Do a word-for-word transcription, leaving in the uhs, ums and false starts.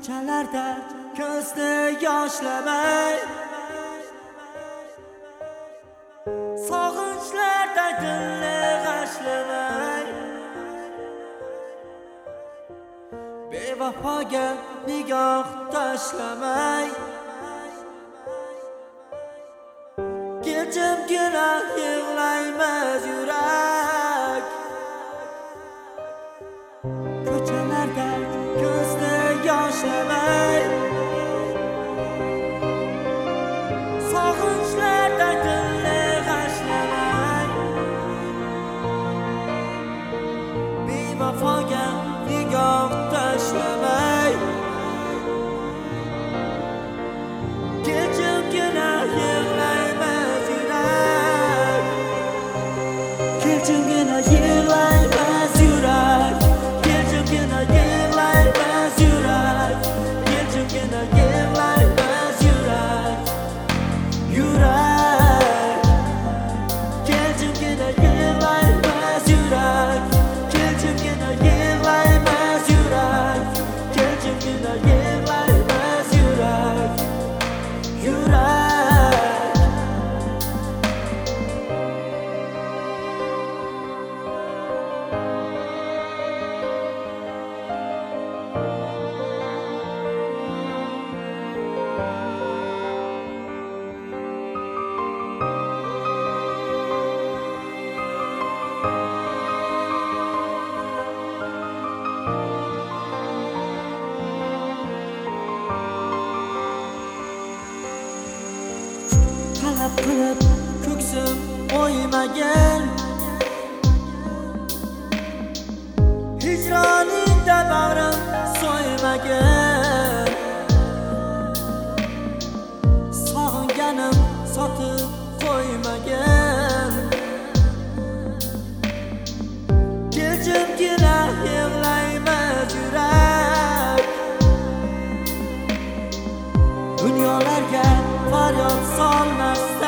Ko'chalarda ko'zni yoshlamay, sog'inchlarda dilni g'ashlamay, bevafoga nigoh tashlamay, jimgina yig'laymiz yurak. Ko'chalarda ko'zni yoshlamay, sog'inchlarda dilni g'ashlamay, bevafoga nigoh tashlamay, jimgina yig'laymiz yurak. Jimgina yig'laymiz yurak. Jimgina yig'laymiz yurak. Jimgina yig'laymiz yurak. Yurak. Jimgina yig'laymiz yurak. Jimgina yig'laymiz yurak. Jimgina yig'laymiz yurak. Yurak. Talab qilib ko'ksim o'ymagan, hijroningda bag'rim so'ymagan, sog'inganim sotib qo'ymagan. Jimgina yig'laymiz yurak. Dunyolarga faryod solmas